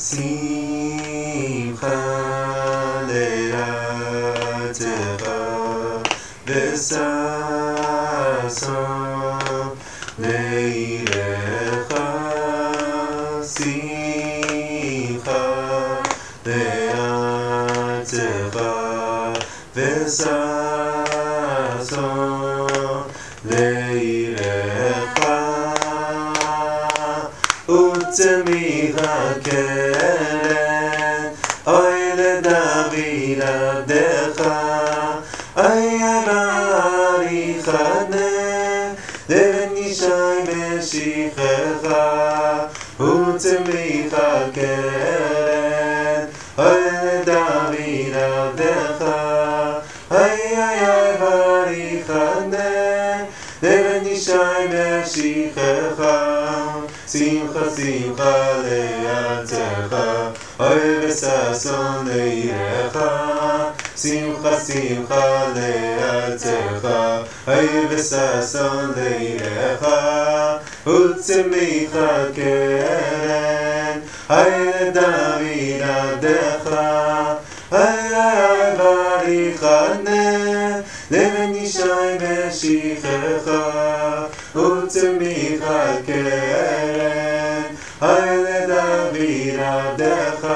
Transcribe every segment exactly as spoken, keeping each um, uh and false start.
שמחה לארצך וששון לעירך. שמחה לארצך וששון לעירך. וצמיחה קרן אוי לדוד עבדך, אי אבריך לבן ישי משיחך. וצמיחה קרן אוי לדוד עבדך, אי אבריך לבן ישי משיחך. שמחה שמחה לארצך אוי וששון לעירך. שמחה שמחה לארצך אוי וששון לעירך. וצמיחה קרן אוי לדוד עבדך, אי אבריך לבן ישי משיחך. וצמיחה קרן אוי לדוד עבדך,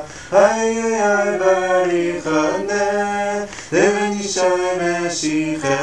אי אבריך לבן ישי משיחך.